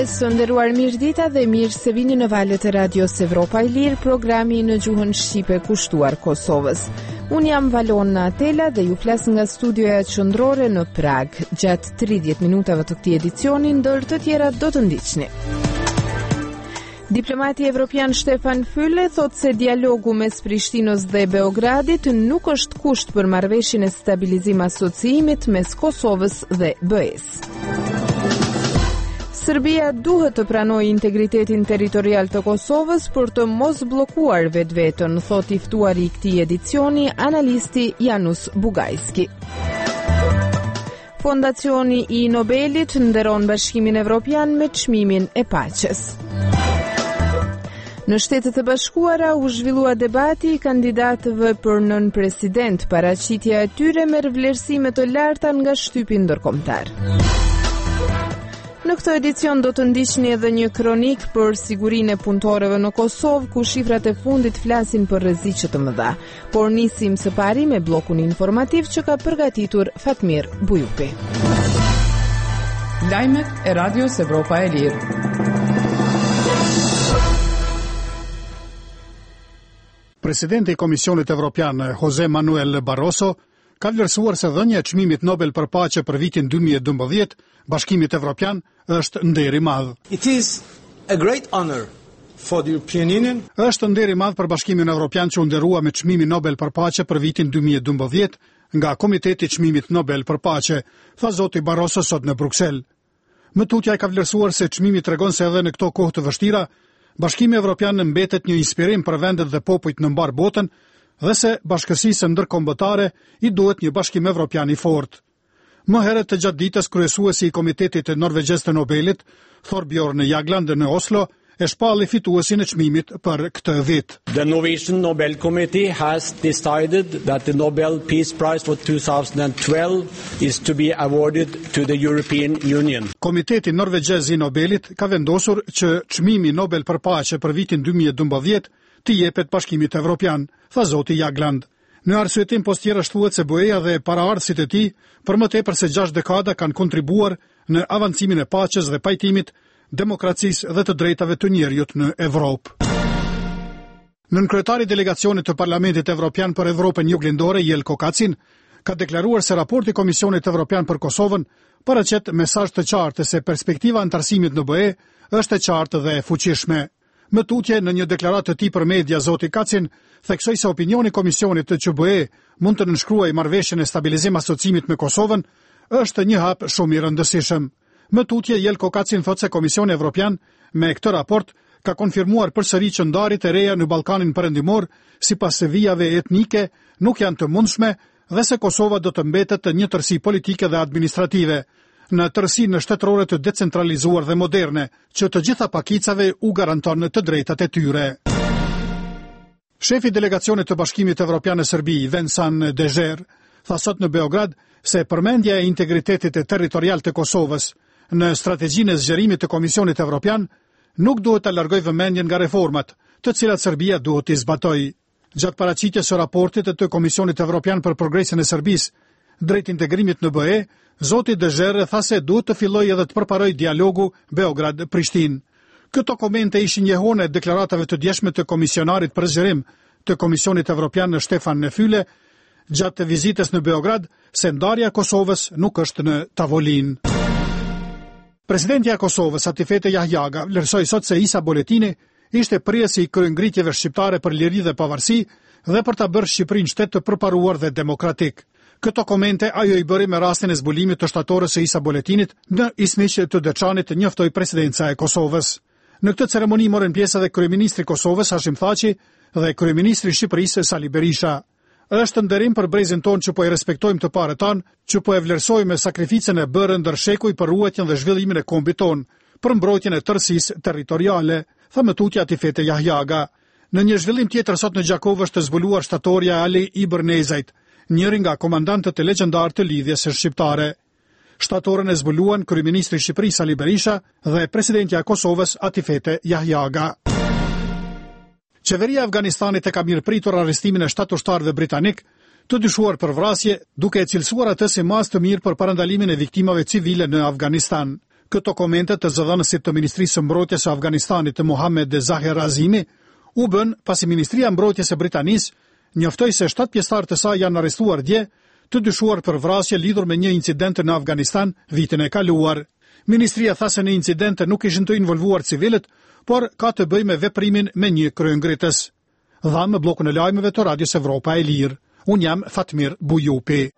Mëngjes, të nderuar mirëdita dhe mirë se vini në valët e Radios Evropa e Lirë, programi në gjuhën shqipe kushtuar Kosovës. Unë jam Valona Atela dhe ju flas nga studioja qendrore në Prag. Gjatë 30 minutave të këtij edicioni, ndër të tjera do të ndiqni. Diplomati evropian Stefan Füle thot se dialogu mes Prishtinës dhe Beogradit nuk është kusht për marrëveshjen e stabilizim asociimit mes Kosovës dhe BE-s. Serbia duhet të pranojë integritetin territorial të Kosovës për të mos bllokuar vetveten, thot i ftuari i këtij edicioni, analisti Janus Bugajski. Fondacioni i Nobelit nderon Bashkimin Evropian me çmimin e paqes. Në Shtetet e Bashkuara u zhvillua debati i kandidatëve për nën president, paraqitja e tyre merr vlerësime të larta nga shtypi ndërkombëtar. Në këtë edicion do të ndiqni edhe një kronik për sigurinë e punëtorëve në Kosovë, ku shifrat e fundit flasin për rreziqe të mëdha. Por nisim së pari me bllokun informativ që ka përgatitur Fatmir Bujupi. Lajmet e Radios Evropa e Lirë. Presidenti i Komisionit Evropian, José Manuel Barroso, ka vlerësuar se dhënia e çmimit Nobel për paqe për vitin 2012 Bashkimit Evropian është nder i madh. It is a great honor for the European Union. Është nder i madh për Bashkimin Evropian që u nderua me çmimin Nobel për paqe për vitin 2012 nga Komiteti i Çmimit Nobel për paqe, tha zoti Barroso sot në Bruksel. Mëtutja e ka vlerësuar se çmimi tregon se edhe në këto kohë të vështira, Bashkimi Evropian mbetet një inspirim për vendet dhe popujt në mbar botën dhe se bashkësisë ndërkombëtare i duhet një Bashkim Evropian i fortë. Më herët të gjatë ditës, kryesuesi i Komitetit të Norvegjez të Nobelit, Thorbjørn Jagland në Oslo, e shpalli fituesin e çmimit për këtë vit. The Norwegian Nobel Committee has decided that the Nobel Peace Prize for 2012 is to be awarded to the European Union. Komiteti Norvegjez i Nobelit ka vendosur që çmimi Nobel për paqe për vitin 2012 të jepet Bashkimit Evropian, tha zoti Jagland. Në arsyetim postier thuhet se BE-ja dhe paraardhësit e tij për më tepër se 6 dekada kanë kontribuar në avancimin e paqes dhe pajtimit, demokracisë dhe të drejtave të njerëzit në Evropë. Nënkryetari i delegacionit të Parlamentit Evropian për Evropën Juglindore, Jelko Kacin, ka deklaruar se raporti i Komisionit Evropian për Kosovën paraqet mesazh të qartë se perspektiva e antarësimit në BE është e qartë dhe e fuqishme. Më tutje në një deklaratë të tij për media, zoti Kacin theksoi se opinioni i Komisionit të QBE mund të nënshkruajë marrëveshjen e stabilizim asociimit me Kosovën është një hap shumë i rëndësishëm. Më tutje, Jelko Kacin thotë se Komisioni Evropian me këtë raport ka konfirmuar përsëri që ndarjet e reja në Ballkanin Perëndimor, sipas vijave etnike, nuk janë të mundshme dhe se Kosova do të mbetet një tërësi politike dhe administrative, në tërësinë shtetërore të decentralizuar dhe moderne, që të gjitha pakicave u garanton të drejtat e tyre. Shefi delegacionit të Bashkimit Evropian në Serbi, Vensan Dejer, tha sot në Beograd se përmendja e integritetit territorial të Kosovës në strategjinë e zgjerimit të Komisionit Evropian nuk duhet të largojë vëmendjen nga reformat, të cilat Serbia duhet të zbatojë. Gjatë paraqitjes së raportit të Komisionit Evropian për progresin e Serbisë drejt integrimit në BE, zoti Dejer tha se duhet të fillojë edhe të përparojë dialogu Beograd-Prishtinë. Këto komente ishin njëhone deklaratave të djeshme të komisionarit për zgjerim të Komisionit Evropian në Stefan Füle gjatë vizitës në Beograd, se ndarja e Kosovës nuk është në tavolinë. Presidentja e Kosovës, Atifete Jahjaga, vlerësoi sot se Isa Boletini ishte prijesi i kryengritjeve shqiptare për liri dhe pavarësi dhe për ta bërë Shqipërinë shtet të përparuar dhe demokratik. Këto komente ajo i bëri me rastin e zbulimit të shtatorës së Isa Boletinit në Isniq të Deçanit, njoftoi presidenca e Kosovës. Në këtë ceremoni morën pjesë edhe kryeministri i Kosovës Hashim Thaçi dhe kryeministri i Shqipërisë Sali Berisha. Është nderim për brezin ton që po e respektojmë të parët tanë, që po e vlerësojmë sakrificën e bërë ndër shekuj për ruajtjen dhe zhvillimin e kombit ton, për mbrojtjen e tërësisë territoriale, tha mëtutja Atifete Jahjaga. Në një zhvillim tjetër sot në Gjakov është zbuluar shtatorja Ali Ibërnezajt, njëri nga komandantët e legjendar të lidhjes së shqiptare. Shtatorën e zbuluan kryeministri i Shqipërisë Sali Berisha dhe presidentja e Kosovës Atifete Jahjaga. Qeveria e Afganistanit e ka mirëpritur arrestimin e 7 ushtarëve britanik të dyshuar për vrasje, duke e cilësuar atë si mas të mirë për parandalimin e viktimave civile në Afganistan. Këto komente të zëdhënësit të Ministrisë së Mbrojtjes së Afganistanit të Mohamed Zahir Razimi u bën pasi Ministria e Mbrojtjes e Britanisë njoftoi se 7 pjesëtarë të saj janë arrestuar dje, të dyshuar për vrasje lidhur me një incident në Afganistan vitin e kaluar. Ministria tha se në incidente nuk ishin të involvuar civilët, por ka të bëjë me veprimin me një kryengritës. Dhanë në bllokun e lajmeve të Radios Evropa e Lirë. Unë jam Fatmir Bujupi.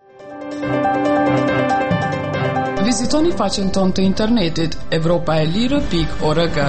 Vizitoni faqen tonë të internetit europaelire.org.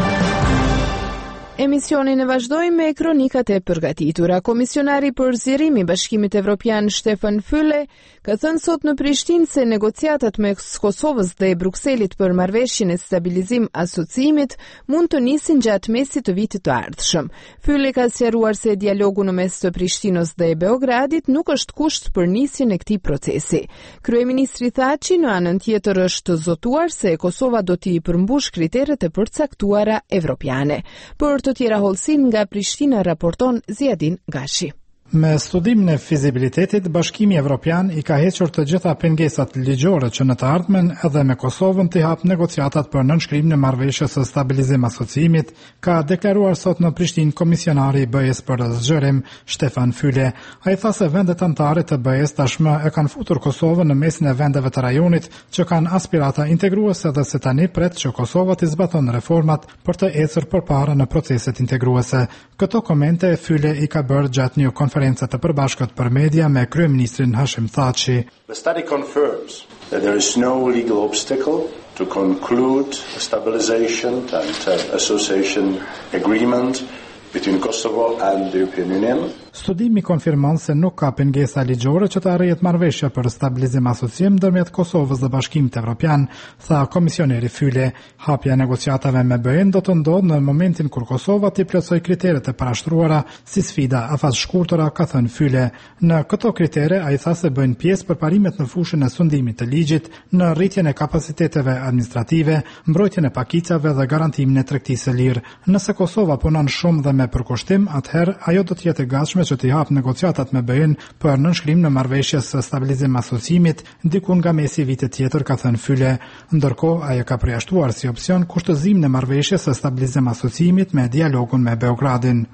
Emisionin e vazhdojmë me kronikat e përgatitura. Komisionari për zgjerimi i Bashkimit Evropian Stefan Füle ka thënë sot në Prishtinë se negociatat mes Kosovës dhe Brukselit për marrëveshjen e stabilizim asociimit mund të nisin gjatë mesit të vitit të ardhshëm. Füle ka sqaruar se dialogu në mes të Prishtinës dhe Beogradit nuk është kusht për nisjen e këtij procesi. Kryeministri Thaçi në anën tjetër është zotuar se Kosova do t'i përmbush kriteret e përcaktuara evropiane. Për të tjera hollësin nga Prishtina raporton Ziadin Gashi. Me studimin e fizibilitetit, Bashkimi Evropian i ka hequr të gjitha pengesat ligjore që në të ardhmen edhe me Kosovën t'i hap negociatat për nënshkrimin e marrëveshjes së stabilizim asociimit, ka deklaruar sot në Prishtinë komisionari i BE-s për zgjerim Stefan Füle. Ai tha se vendet anëtare të BE-s tashmë e kanë futur Kosovën në mesin e vendeve të rajonit që kanë aspirata integruese dhe se tani pret që Kosova të zbaton reformat për të ecur përpara në proceset integruese. Këto komente Füle i ka bërë gjatë një konferencë të përbashkët për media me kryeministrin Hashim Thaçi. The study confirms that there is no legal obstacle to conclude a stabilization and association agreement between Kosovo and the European Union. Studimi konfirmon se nuk ka pengesa ligjore që të arrihet marrëveshje për stabilizim asociem ndërmjet Kosovës dhe Bashkimit Evropian, tha komisioneri Füle. Hapja e negociatave me BE-n do të ndodhë në momentin kur Kosova t'i plotësoj kriteret e parashtruara si sfida afas shkurtëra, ka thënë Füle. Në këto kritere ai tha se bëjnë pjesë përparimet në fushën e sundimit të ligjit, në rritjen e kapaciteteve administrative, mbrojtjen e pakicave dhe garantimin e tregtisë së lirë. Nëse Kosova punon shumë dhe me përkushtim, atëherë ajo do të jetë e gatshme që t'i hap negociatat me BE-n për nënshkrim në marrëveshjes së stabilizim asociimit diku nga mesi vitit tjetër, ka thënë Füle. Ndërkohë, ai ka përjashtuar si opsion kushtëzimin e marrëveshjes së stabilizim asociimit me dialogun me Beogradin.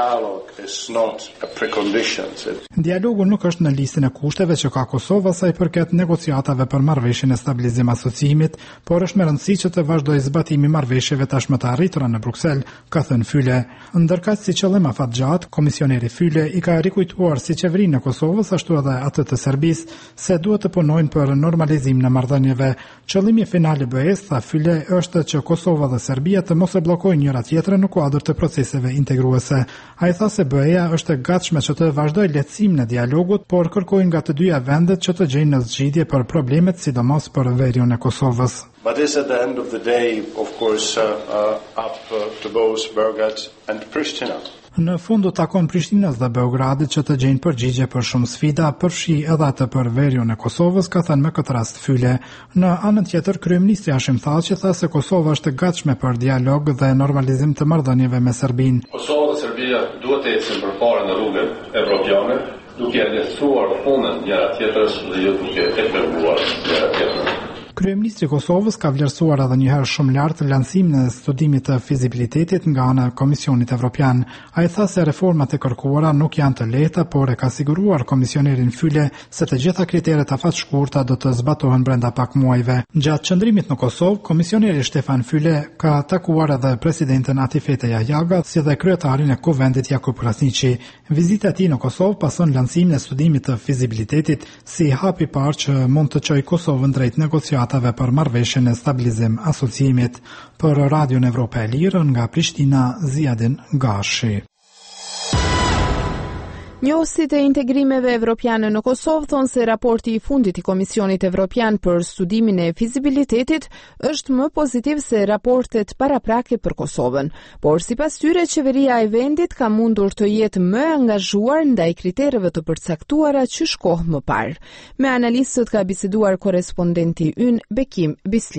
Dialogu nuk është në listën e kushteve që ka Kosova sa i përket negociatave për marrëveshjen e stabilizim asociimit, por është me rëndësi që të vazhdojë zbatimi marrëveshjeve tashmë të arritura në Bruksel, ka thënë Füle. Ndërkaq si qëllim afatgjat, komisioneri Füle i ka rikujtuar si qeverinë e Kosovës ashtu edhe atë të Serbisë se duhet të punojnë për normalizim në marrëdhënieve. Qëllimi final i BE-s, tha Füle, është që Kosova dhe Serbia të mos e bllokojnë njëra tjetrën në kuadër të proceseve integruese. Ai tha se BE-ja është e gatshme që të vazhdojë lehtësimin e dialogut, por kërkojnë nga të dyja vendet që të gjejnë në zgjidhje për problemet, sidomos për veriun e Kosovës. But is at the end of the day, of course, up to both Belgrade and Pristina. Në fund do takon Prishtinës dhe Beogradit që të gjejnë përgjigje për shumë sfida, përfshi edhe atë për veriun e Kosovës, ka thënë me këtë rast Füle. Në anën tjetër, kryeministri Hashim Thaçi tha se Kosova është e gatshme për dialog dhe normalizim të marrëdhënieve me Serbinë. Kosova dhe Serbia duhet të ecin përpara në rrugën evropiane, duke lehtësuar punën njëra tjetrës dhe jo duke e penguar njëra tjetrën. Kryeministri i Kosovës ka vlerësuar edhe një herë shumë lart lancimin e studimit të fizibilitetit nga ana e Komisionit Evropian. Ai tha se reformat e kërkuara nuk janë të lehta, por e ka siguruar komisionerin Füle se të gjitha kriteret afatshkurta do të zbatohen brenda pak muajve. Gjatë qëndrimit në Kosovë, komisioneri Stefan Füle ka takuar edhe presidenten Atifete Jahjaga si dhe kryetarin e Kuvendit Jakub Krasniqi. Vizita e tij në Kosovë pason lancimin e studimit të fizibilitetit si hap i parë që mund të çojë Kosovën drejt negociatave për marrëveshjen e stabilizim asociimit. Për Radion Evropa e Lirë nga Prishtina, Ziadin Gashi. Njohësit e integrimeve evropiane në Kosovë thonë se raporti i fundit i Komisionit Evropian për studimin e fizibilitetit është më pozitiv se raportet paraprake për Kosovën, por sipas tyre qeveria e vendit ka mundur të jetë më angazhuar ndaj kritereve të përcaktuara që shkoh më parë. Me analistët ka biseduar korespondenti ynë Bekim Bislimi.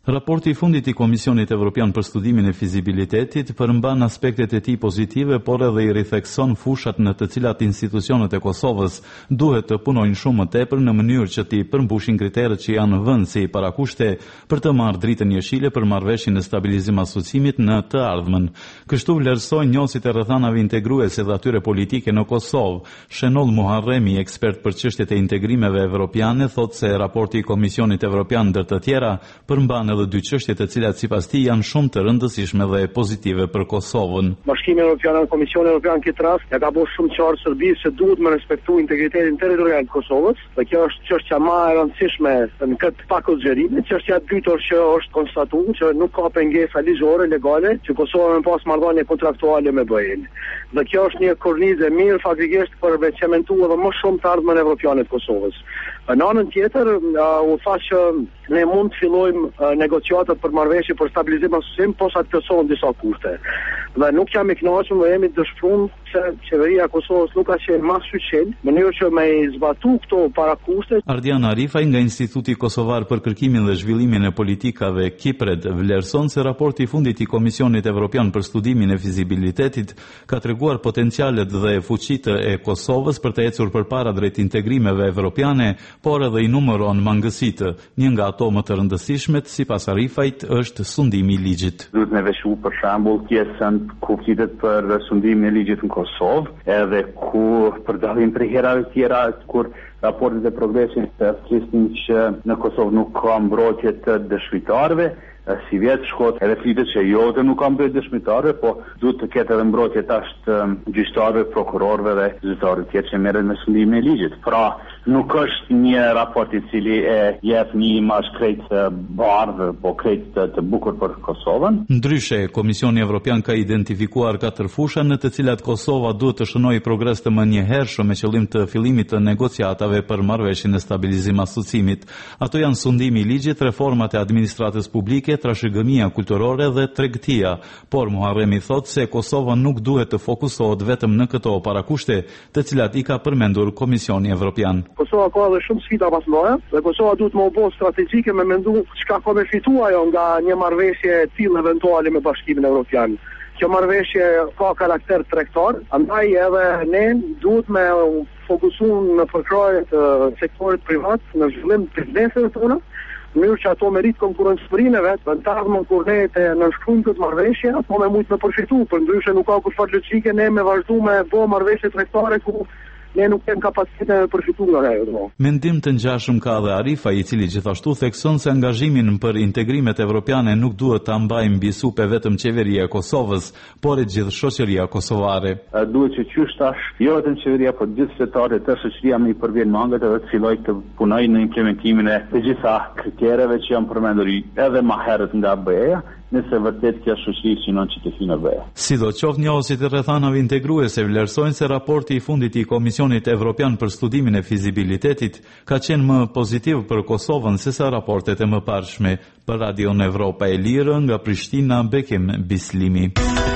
Raporti I fundit I Komisionit Evropian për studimin e fizibilitetit përmban aspektet e tij pozitive, por edhe I rithekson fushat në të cilat institucionet e Kosovës duhet të punojnë shumë më tepër në mënyrë që t'i përmbushin kriteret që janë vënë si parakushte për të marrë dritën jeshile për marrëveshjen e stabilizim asociimit në të ardhmen. Kështu vlerësojnë njohësit e rrethanave integruese dhe atyre politike në Kosovë. Shenoll Muharremi, ekspert për çështjet e integrimeve evropiane, thotë se raporti I Komisionit Evropian ndër të tjera përmban edhe dy çështje të cilat sipas tij janë shumë të rëndësishme dhe pozitive për Kosovën. Bashkimi Evropian dhe Komisioni Evropian këtë rast ja ka bërë shumë qartë Serbisë se duhet të respektojë integritetin territorial të Kosovës, dhe kjo është çështja më e rëndësishme në këtë pakoxherim. Çështja e dytë që është konstatuar që nuk ka pengesa ligjore legale që Kosova më pas marrëdhënie kontraktuale me BE-n. Dhe kjo është një kornizë e mirë faktikisht për të cementuar edhe më shumë të ardhmen evropiane të Kosovës. Në anën tjetër, u tha që ne mund të fillojmë negociatat për marrëveshje për stabilizim asocim, posa të plotësohen disa kushte. Dhe nuk jam I kënaqur, më jemi dëshpëruar se qeveria e Kosovës nuk ka qenë më shqetësim, në mënyrë që me zbatu këto parakushte. Ardian Arifaj nga Instituti Kosovar për Kërkimin dhe Zhvillimin e Politikave Kipred vlerëson se raporti I fundit I Komisionit Evropian për studimin e fizibilitetit ka treguar potencialet dhe fuqitë e Kosovës për të ecur përpara drejt integrimeve evropiane, por edhe I numëron mangësitë. Një nga ato më të rëndësishmet, sipas Arifajt, është sundimi I ligjit. Duhet me veçu për shembull pjesën ku flitet për sundimin e ligjit në Kosovë, edhe ku përdalim për herave tjera kur raportet e progresit të flisnin që në Kosovë nuk ka mbrojtje të dëshmitarëve. Si vjetë shkot edhe flitet që jo të nuk ka mbrojtje dëshmitarëve, po duhet të ketë edhe mbrojtje tash të gjyqtarëve, prokurorëve dhe zyrtarëve tjerë që merren me sundimin e ligjit. Pra, nuk është një raport I cili e jep një imazh krejt bardhë, po krejt të bukur për Kosovën. Ndryshe, Komisioni Evropian ka identifikuar 4 fusha në të cilat Kosova duhet të shënojë progres të menjëhershëm me qëllim të fillimit të negociatave për marrëveshjen e stabilizim asociimit. Ato janë sundimi I ligjit, reformat e administratës publike, trashëgëmia kulturore dhe tregtia, por Muharremi thotë se Kosova nuk duhet të fokusohet vetëm në këto parakushte, të cilat I ka përmendur Komisioni Evropian. Kosova ka edhe shumë sfida pas mëdha, dhe Kosova duhet më bëj strategjike me mendu çka ka me fitu ajo nga një marrëveshje e tillë eventuale me Bashkimin Evropian. Kjo marrëveshje ka karakter tregtar, andaj edhe ne duhet me fokusuar në përkrahje të sektorit privat në zhvillim të bizneseve tona, në mënyrë që ato merit konkurrencërinë vetë, në të ardhmen kur ne të nënshkruajmë këtë marrëveshje, ato me mujt me përfitu, për ndryshe nuk ka kurfar logjike ne me vazhdu me bë marrëveshje tregtare ku ne nuk kemi kapacitetin e përfituar nga ajo. Mendim të ngjashëm ka edhe Arifa, I cili gjithashtu thekson se angazhimin për integrimet evropiane nuk duhet ta mbajë mbi supe vetëm qeveria e Kosovës, por e gjithë shoqëria kosovare. Duhet që qysh tash, jo vetëm qeveria, por gjithë fetaret të shoqëria më I përvjen mangët edhe të fillojë të punojë në implementimin e të gjitha kritereve që janë përmendur edhe më herët nga BE-ja, nëse vërtet kjo shoqëri synon që të hyjë BE. Sidoqoftë, njohësit e rrethanave integruese vlerësojnë se raporti I fundit I Komisionit Evropian për studimin e fizibilitetit ka qenë më pozitiv për Kosovën sesa raportet e mëparshme. Për Radion Evropa e Lirë nga Prishtina, Bekim Bislimi.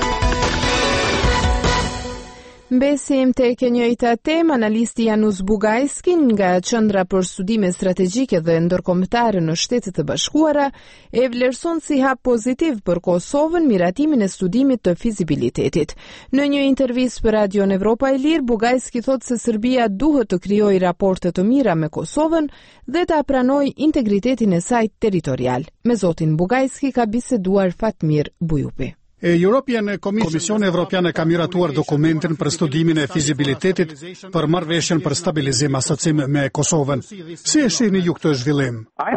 Mbesim tek e njëjta temë, analisti Janusz Bugajski nga Qendra për Studime Strategjike dhe Ndërkombëtare në Shtetet e Bashkuara e vlerëson si hap pozitiv për Kosovën miratimin e studimit të fizibilitetit. Në një intervistë për Radion Evropa e Lirë, Bugajski thotë se Serbia duhet të krijojë raporte të mira me Kosovën dhe ta pranojë integritetin e saj territorial. Me zotin Bugajski ka biseduar Fatmir Bujupi. Komisioni Evropian ka miratuar dokumentin për studimin e fizibilitetit për marrëveshjen për stabilizim asocim me Kosovën. Si e shihni ju këtë zhvillim?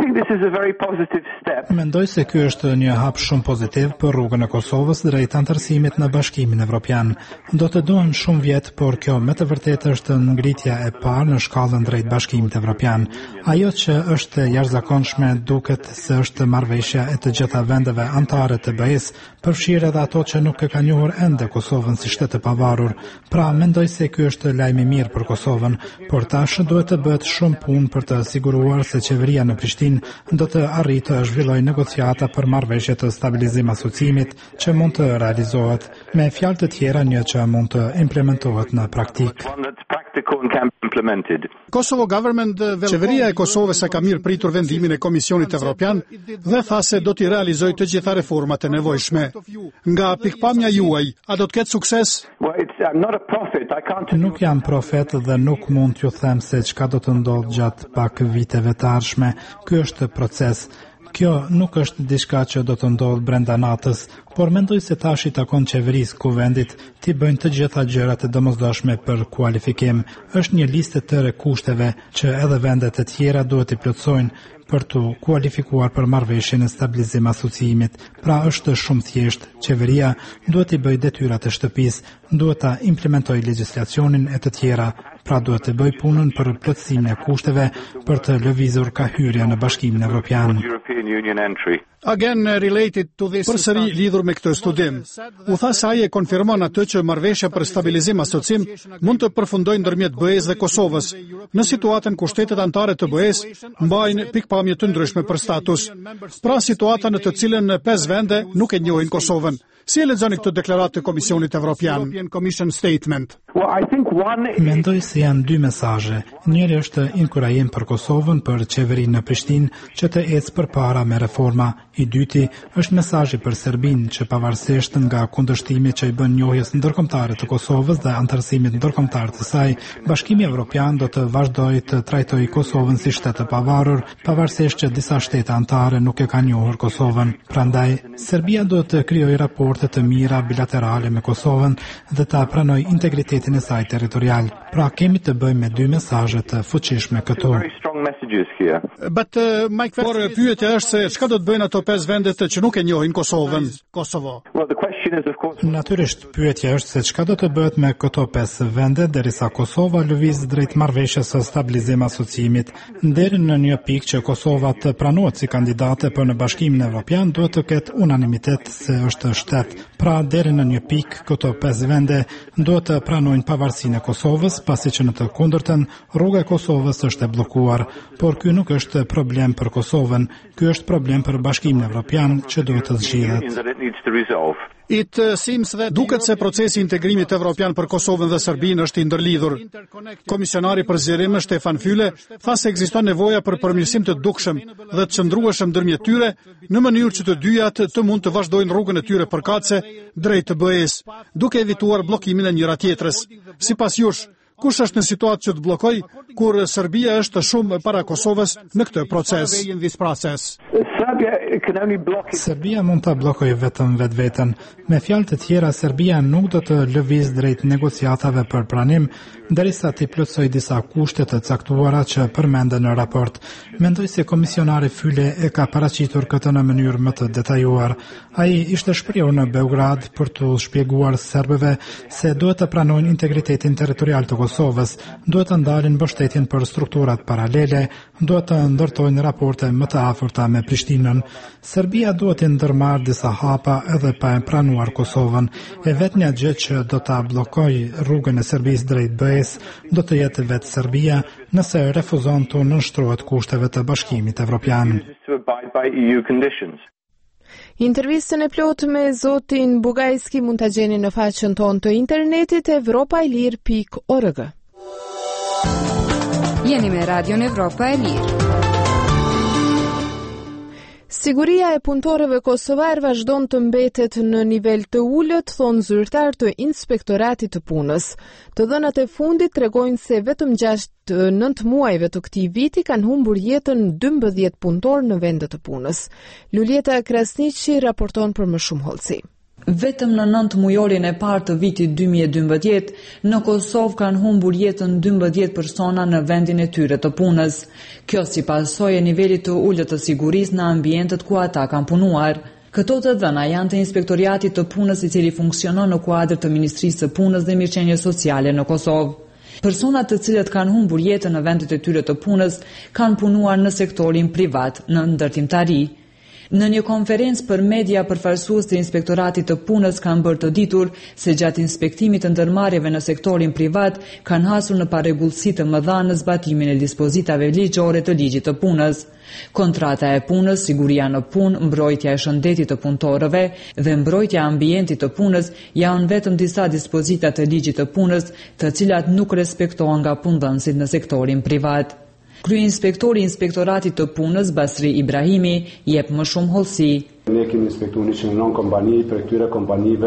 Mendoj se ky është një hap shumë pozitiv për rrugën e Kosovës drejt antarësimit në Bashkimin Evropian. Do të duan shumë vjet, por kjo me të vërtetë është ngritja e parë në shkallën drejt Bashkimit Evropian. Ajo që është jashtëzakonshme duket se është marrëveshja e të gjitha vendeve anëtare të BE-s, përfshirë edhe ato që nuk e ka njohur ende Kosovën si shtet të pavarur. Pra, mendoj se ky është lajm I mirë për Kosovën, por tash duhet të bëhet shumë punë për të siguruar se qeveria në Prishtinë do të arrijë të zhvillojë negociata për marrëveshje të stabilizim asociimit që mund të realizohet, me fjalë të tjera një që mund të implementohet në praktikë. practical and can be implemented. Kosovo government, qeveria e Kosovës e ka mirë pritur vendimin e Komisionit Evropian dhe tha se do t'i realizojë të gjitha reformat e nevojshme. Nga pikpamja juaj, a do të ketë sukses? Nuk jam profet dhe nuk mund t'ju them se çka do të ndodhë gjatë pak viteve të ardhshme. Ky është proces. Kjo nuk është diçka që do të ndodhë brenda natës, por mendoj se tash i takon qeverisë kuvendit t'i bëjnë të gjitha gjërat e domosdoshme për kualifikim. Është një listë e tërë kushteve që edhe vendet e tjera duhet i plotësojnë për të kualifikuar për marrëveshjen e stabilizim asociimit. Pra është shumë thjesht. Qeveria duhet i bëjë detyrat e shtëpisë, duhet ta implementojë legjislacionin e të tjera. Pra duhet të bëj punën për plotësimin e kushteve për të lëvizur ka hyrja në Bashkimin Evropian. Again related to this, përsëri lidhur me këtë studim, u tha se ai e konfirmon atë që marrëveshja për stabilizim asocim mund të përfundojë ndërmjet BE-s dhe Kosovës, në situatën ku shtetet anëtare të BE-s mbajnë pikpamje të ndryshme për status. Pra situata në të cilën 5 vende nuk e njohin Kosovën. Si e lexoni këtë deklaratë të Komisionit Evropian? Mendoj se janë dy mesazhe. Njëri është inkurajim për Kosovën, për qeverinë në Prishtinë që të ecë përpara me reforma. I dyti është mesazhi për Serbinë që pavarësisht nga kundërshtimit që i bën njohjes ndërkombëtare të Kosovës dhe anëtarësimit ndërkombëtar të saj, Bashkimi Evropian do të vazhdojë të trajtojë Kosovën si shtet të pavarur, pavarësisht që disa shtete anëtare nuk e kanë njohur Kosovën. Prandaj, Serbia do të krijojë raporte të mira bilaterale me Kosovën dhe ta pranojë integritetin e saj territorial. Pra kemi të bëjmë me dy mesazhe të fuqishme këtu. Por pyetja është se çka do të bëjnë ato 5 vendet që nuk e njohin Kosovën? Kosovo. Natyrisht pyetja është se çka do të bëhet me këto 5 vende derisa Kosova lëviz drejt marrëveshjes së stabilizim asociimit. Deri në një pikë që Kosova të pranohet si kandidate për në Bashkimin Evropian, duhet të ketë unanimitet se është shtet. Pra deri në një pikë këto 5 vende duhet të pranojnë pavarësinë e Kosovës, pasi që në të kundërtën rruga e Kosovës është e bllokuar. Por ky nuk është problem për Kosovën, ky është problem për Bashkimin Evropian që duhet të zgjidhet. Duket se procesi i integrimit evropian për Kosovën dhe Serbinë është i ndërlidhur. Komisionari për zgjerim Stefan Füle tha se ekziston nevoja për përmirësim të dukshëm dhe të qëndrueshëm ndërmjet tyre në mënyrë që të dyjat të mund të vazhdojnë rrugën e tyre përkatëse drejt të BE-s, duke evituar bllokimin e njëra tjetrës. Sipas jush, kush është në situatë që të bllokoj kur Serbia është shumë para Kosovës në këtë proces? Serbia mund ta bllokojë vetëm vetveten. Me fjalë të tjera, Serbia nuk do të lëviz drejt negociatave për pranim derisa të plotësojë disa kushte të caktuara që përmenden në raport. Mendoj se komisionari Füle e ka paraqitur këtë në mënyrë më të detajuar. Ai ishte shprehur në Beograd për të shpjeguar serbëve se duhet të pranojnë integritetin territorial të Kosovës, duhet të ndalin mbështetjen për strukturat paralele, duhet të ndërtojnë raporte më të afërta me Prishtinën. Serbia duhet të ndërmarrë disa hapa edhe pa e pranuar Kosovën, e vetmja gjë që do ta bllokojë rrugën e Serbisë drejt BE-s do të jetë vetë Serbia nëse refuzon të nënshtrohet kushteve të Bashkimit Evropian. Intervistën e plotë me zotin Bugajski mund ta gjeni në faqen tonë të internetit evropailir.org. Jeni me Radion Evropa e Lirë. Siguria e punëtorëve kosovar vazhdon të mbetet në nivel të ulët, thonë zyrtar të Inspektoratit të Punës. Të dhënat e fundit tregojnë se vetëm 9 muajve të këtij viti kanë humbur jetën 12 punëtor në vendet të punës. Luljeta Krasniqi raporton për më shumë hollësi. Vetëm në 9 mujorin e parë të vitit 2012, në Kosovë kanë humbur jetën 12 persona në vendin e tyre të punës. Kjo si pasojë e nivelit të ulët të sigurisë në ambientet ku ata kanë punuar. Këto të dhëna janë të Inspektoriatit të Punës, i cili funksionon në kuadër të Ministrisë së Punës dhe Mirëqenies Sociale në Kosovë. Personat të cilët kanë humbur jetën në vendet e tyre të punës kanë punuar në sektorin privat, në ndërtimtari. Në një konferencë për media, përfaqësues të Inspektoratit të Punës kanë bërë të ditur se gjatë inspektimit të ndërmarrjeve në sektorin privat kanë hasur në parregullsi të mëdha në zbatimin e dispozitave ligjore të ligjit të punës. Kontrata e punës, siguria në punë, mbrojtja e shëndetit të punëtorëve dhe mbrojtja e ambientit të punës janë vetëm disa dispozita të ligjit të punës, të cilat nuk respektohen nga punëdhënësit në sektorin privat. Kryeinspektori i Inspektoratit të Punës, Basri Ibrahimi, jep më shumë hollësi. Ne kemi inspektuar 109 kompani, për këtyre kompanive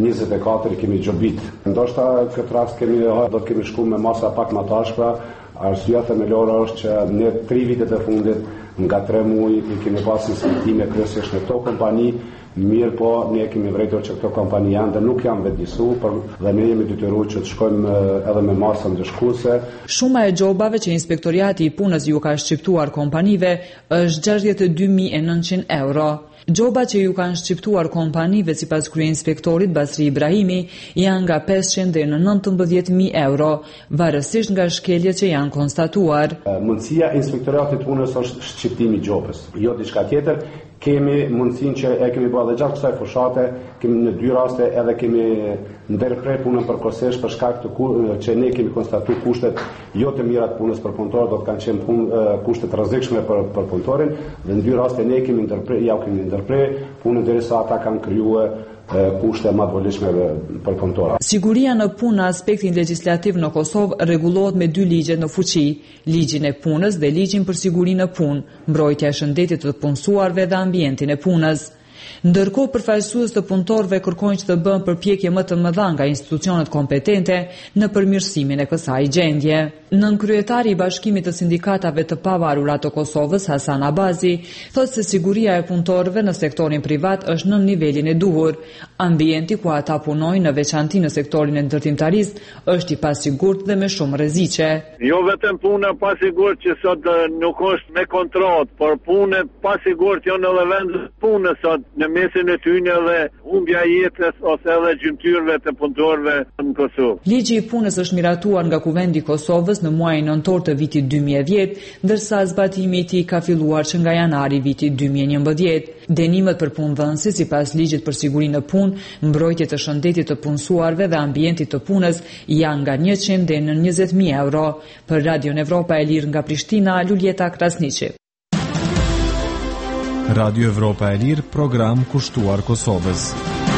24 kemi gjobit. Ndoshta këtë rast do të kemi shkuar me masa pak më tashpa. Arsyeja themelore është që ne 3 vitet e fundit nga 3 muaj i kemi pas inspektime kryesisht në këto kompani. Mirë po, ne kemi vërejtur që këto kompani janë dhe nuk janë vetëdijsu, dhe ne jemi detyruar që të shkojmë edhe me masën ndëshkuese. Shuma e gjobave që Inspektoriati i Punës ju ka shqiptuar kompanive është 62.900 euro. Gjobat që ju kanë shqiptuar kompanive sipas kryeinspektorit Basri Ibrahimi janë nga 500 deri në 19.000 euro, varësisht nga shkeljet që janë konstatuar. Mundësia e Inspektoratit të Punës është shqiptimi i gjobës, jo diçka tjetër. Kemi mundësinë që e kemi bërë dhe gjatë kësaj fushate, kemi në 2 raste edhe kemi ndërprer punën përkohësisht për shkak të që ne kemi konstatuar kushtet jo të mira të punës për punëtor, do të kanë qenë kushte të rrezikshme për punëtorin, dhe në 2 raste ne kemi ndërprer punën derisa ata kanë krijuar kushte më të volishme për punëtorët. Siguria në punë në aspektin legjislativ në Kosovë rregullohet me 2 ligje në fuqi, ligjin e punës dhe ligjin për sigurinë në punë, mbrojtja e shëndetit të punësuarve dhe ambientin e punës. Ndërkohë, përfaqësues të punëtorëve kërkojnë që të bëhen përpjekje më të mëdha nga institucionet kompetente në përmirësimin e kësaj gjendje. Nënkryetari i Bashkimit të Sindikatave të Pavarura të Kosovës, Hasan Abazi, thotë se siguria e punëtorëve në sektorin privat është në nivelin e duhur. Ambienti ku ata punojnë, në veçanti në sektorin e ndërtimtarisë, është i pasigurt dhe me shumë rreziqe. Jo vetëm puna pasigurt që sot nuk është me kontratë, por punë pasigurt jo në vendin e punës sot në mesin e tyre dhe humbja e jetës ose edhe gjymtyrëve të punëtorëve në Kosovë. Ligji i punës është miratuar nga Kuvendi i Kosovës në muajin nëntor të vitit 2010, ndërsa zbatimi i tij ka filluar që nga janari vitit 2011. Dënimet për punëdhënësit sipas ligjit për sigurinë në punë, mbrojtje të shëndetit të punësuarve dhe ambientit të punës janë nga 100 deri në 20.000 euro. Për Radion Evropa e Lirë nga Prishtina, Luljeta Krasniqi. Radio Evropa e Lirë, program kushtuar Kosovës.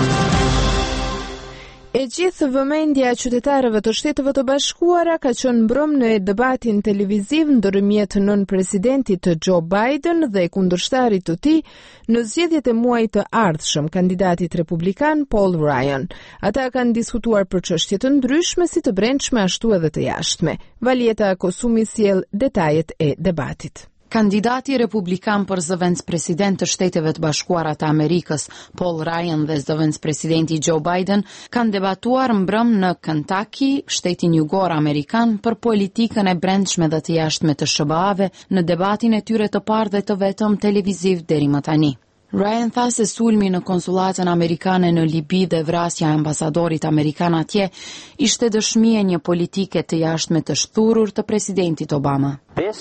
E gjithë vëmendja e qytetarëve të Shteteve të Bashkuara ka qenë mbrëm në debatin televiziv ndërmjet nën presidentit Joe Biden dhe kundërshtarit të tij në zgjedhjet e muajit të ardhshëm, kandidatit republikan Paul Ryan. Ata kanë diskutuar për çështje të ndryshme si të brendshme ashtu edhe të jashtme. Valieta Kosumi sjell detajet e debatit. Kandidati republikan për zëvendës president të Shteteve të Bashkuara të Amerikës, Paul Ryan dhe zëvendës presidenti Joe Biden kanë debatuar mbrëm në Kentucky, shtetin jugor amerikan, për politikën e brendshme dhe të jashtme të SBA-ve në debatin e tyre të parë dhe të vetëm televiziv deri më tani. Ryan tha se sulmi në konsulatën amerikane në Libi dhe vrasja e ambasadorit amerikan atje ishte dëshmi e një politike të jashtme të shturur të presidentit Obama.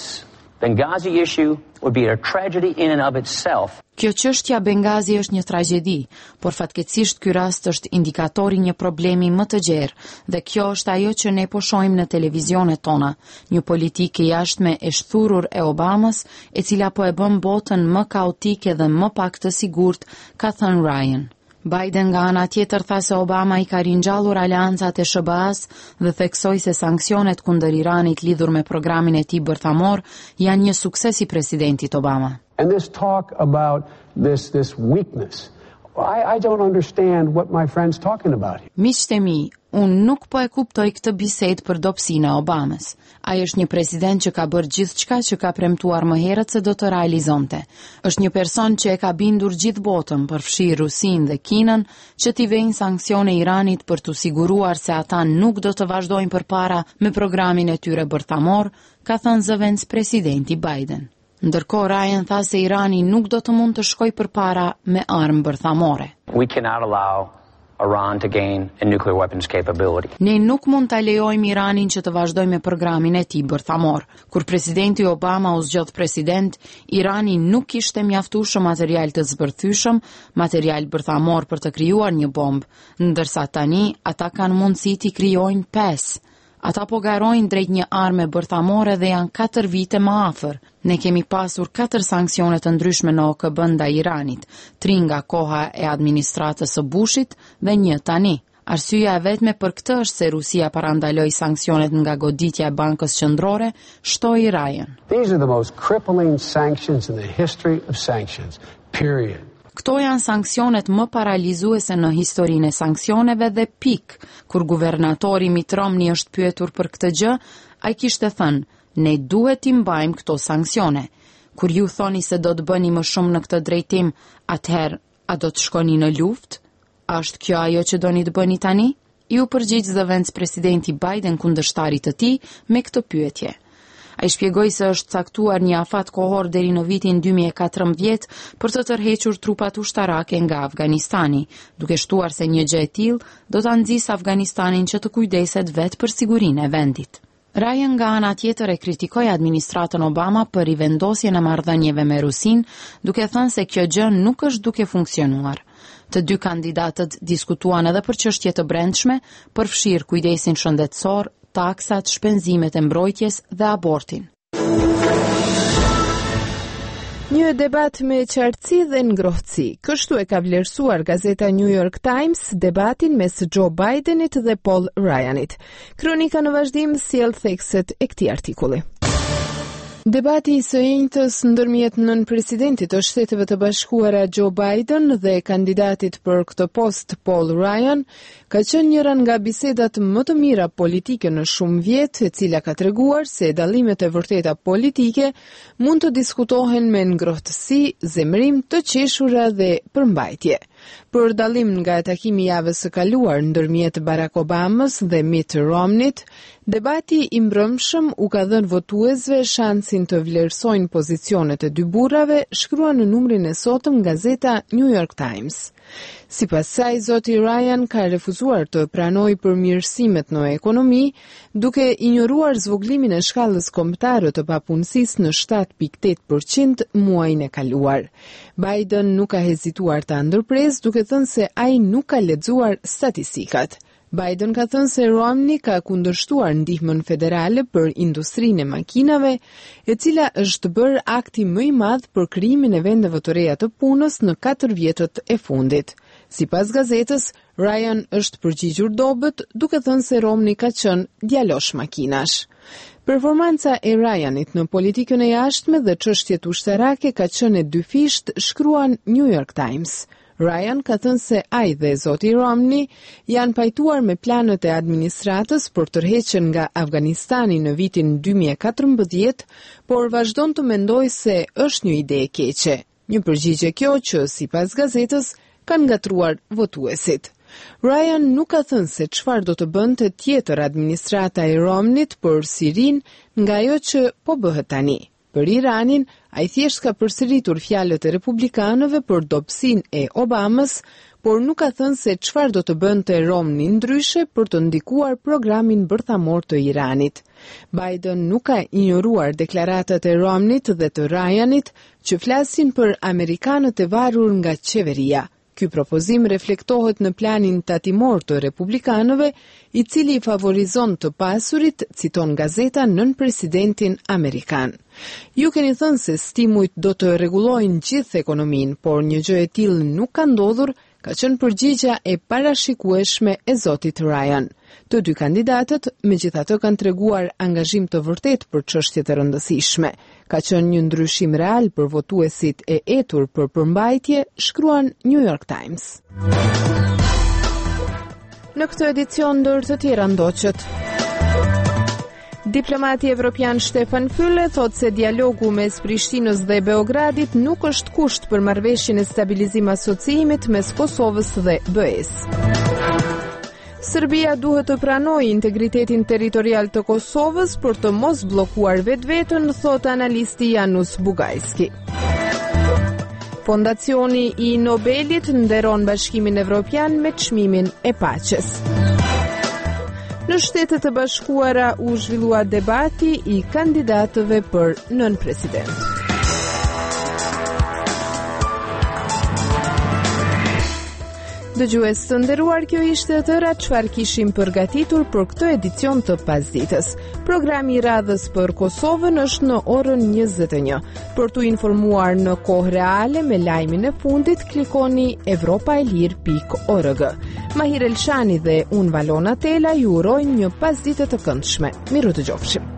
Benghazi issue would be a tragedy in and of itself. Kjo çështja Benghazi është një tragjedi, por fatkeqësisht ky rast është indikatori një problemi më të gjerë dhe kjo është ajo që ne po shohim në televizionet tona, një politikë jashtme e shturur e Obamës, e cila po e bën botën më kaotike dhe më pak të sigurt, ka thënë Ryan. Biden nga ana tjetër tha se Obama i ka ringjallur aleancat e SBA-s dhe theksoi se sanksionet kundër Iranit lidhur me programin e tij bërthamor janë një sukses i presidentit Obama. And this talk about this weakness, I don't understand what my friend's talking about here. Miqtë e mi, unë nuk po e kuptoj këtë bisedë për dobësinë e Obamës. Ai është një president që ka bërë gjithçka që ka premtuar më herët se do të realizonte. Është një person që e ka bindur gjithë botën, përfshi Rusinë dhe Kinën, që t'i vejnë sanksione Iranit për t'u siguruar se ata nuk do të vazhdojnë përpara me programin e tyre bërthamor, ka thënë zëvendës presidenti Biden. Ndërkohë Ryan tha se Irani nuk do të mund të shkojë përpara me armë bërthamore. We cannot allow Iran to gain a nuclear weapons capability. Ne nuk mund ta lejojmë Iranin që të vazhdojë me programin e tij bërthamor. Kur presidenti Obama u zgjodh president, Irani nuk kishte mjaftueshëm material të zbërthyeshëm, material bërthamor për të krijuar një bombë, ndërsa tani ata kanë mundësi të krijojnë 5. Ata po garojnë drejt një arme bërthamore dhe janë 4 vite më afër. Ne kemi pasur 4 sanksione të ndryshme në OKB ndaj Iranit, 3 nga koha e administratës së Bushit dhe 1 tani. Arsyeja e vetme për këtë është se Rusia parandaloi sanksionet nga goditja e Bankës Qendrore, shtoi Ryan. These are the most crippling sanctions in the history of sanctions. Period. Këto janë sanksionet më paralizuese në historinë e sanksioneve dhe pik. Kur guvernatori Mitt Romney është pyetur për këtë gjë, ai kishte thënë, ne duhet t'i mbajmë këto sanksione. Kur ju thoni se do të bëni më shumë në këtë drejtim, atëherë a do të shkoni në luftë? A është kjo ajo që doni të bëni tani? Ju përgjigj zëvendës presidenti Biden kundërshtarit të tij me këtë pyetje. Ai shpjegoi se është caktuar një afat kohor deri në vitin 2014 për të tërhequr trupat ushtarake nga Afganistani, duke shtuar se një gjë e tillë do ta nxjisë Afganistanin që të kujdeset vetë për sigurinë e vendit. Ryan nga ana tjetër e kritikoi administratën Obama për rivendosjen e marrëdhënieve me Rusin, duke thënë se kjo gjë nuk është duke funksionuar. Të dy kandidatët diskutuan edhe për çështje të brendshme, përfshir kujdesin shëndetësor, taksat, shpenzimet e mbrojtjes dhe abortin. Një debat me qartësi dhe ngrohtësi. Kështu e ka vlerësuar gazeta New York Times debatin mes Joe Bidenit dhe Paul Ryanit. Kronika në vazhdim sjell thekset e këtij artikulli. Debati i së njëjtës ndërmjet nën-presidentit të Shteteve të Bashkuara Joe Biden dhe kandidatit për këtë post Paul Ryan ka qenë njëra nga bisedat më të mira politike në shumë vjet, e cila ka treguar se dallimet e vërteta politike mund të diskutohen me ngrohtësi, zemrim, të qeshura dhe përmbajtje. Për dallim nga takimi i javës së kaluar ndërmjet Barack Obamas dhe Mitt Romneyt, debati i mbrëmshëm u ka dhënë votuesve shansin të vlerësojnë pozicionet e dy burrave, shkruan në numrin e sotëm gazeta New York Times. Sipas saj, zoti Ryan ka refuzuar të pranojë përmirësimet në ekonomi, duke injoruar zvogëlimin e shkallës kombëtare të papunësisë në 7.8% muajin e kaluar. Biden nuk ka hezituar ta ndërpresë, duke thënë se ai nuk ka lexuar statistikat. Biden ka thënë se Romney ka kundërshtuar ndihmën federale për industrinë e makinave, e cila është bërë akti më i madh për krijimin e vendeve të reja të punës në 4 vjetët e fundit. Sipas gazetës, Ryan është përgjigjur dobët, duke thënë se Romney ka qenë djalosh makinash. Performanca e Ryanit në politikën e jashtme dhe çështjet ushtarake ka qenë e dyfisht, shkruan New York Times. Ryan ka thënë se ai dhe zoti Romney janë pajtuar me planet e administratës për tërheqjen nga Afganistani në vitin 2014, por vazhdon të mendojë se është një ide e keqe. Një përgjigje kjo që, sipas gazetës, ka ngatruar votuesit. Ryan nuk ka thënë se çfarë do të bënte tjetër administrata e Romneyt për Sirin nga ajo që po bëhet tani. Për Iranin, ai thjesht ka përsëritur fjalët e republikanëve për dobësinë e Obamas, por nuk ka thënë se çfarë do të bënte Romney ndryshe për të ndikuar programin bërthamor të Iranit. Biden nuk ka injoruar deklaratat e Romneyt dhe të Ryanit që flasin për amerikanët e varur nga qeveria. Ky propozim reflektohet në planin tatimor të republikanëve, i cili favorizon të pasurit, citon gazeta, nën presidentin amerikan. Ju keni thënë se stimujt do të rregullojnë gjithë ekonominë, por një gjë e tillë nuk ka ndodhur, ka qenë përgjigja e parashikueshme e zotit Ryan. Të dy kandidatët megjithatë kanë treguar angazhim të vërtet për çështjet e rëndësishme. Ka qenë një ndryshim real për votuesit e etur për përmbajtje, shkruan New York Times. Në këtë edicion ndër të tjera ndoqët. Diplomati evropian Stefan Füle thot se dialogu mes Prishtinës dhe Beogradit nuk është kusht për marrëveshjen e stabilizim asociimit mes Kosovës dhe BE-s. Serbia duhet të pranojë integritetin territorial të Kosovës për të mos bllokuar vetveten, thot analisti Janus Bugajski. Fondacioni i Nobelit nderon Bashkimin Evropian me çmimin e paqes. Në Shtetet e Bashkuara u zhvillua debati i kandidatëve për nënpresident. Dëgjues të nderuar, kjo ishte e tëra çfarë kishim përgatitur për këtë edicion të pasditës. Programi i radhës për Kosovën është në orën 21. Për t'u informuar në kohë reale me lajmin e fundit, klikoni evropaelir.org. Mahir Elshani dhe unë Valona Tela ju urojnë një pasditë të këndshme. Miru të gjofshim.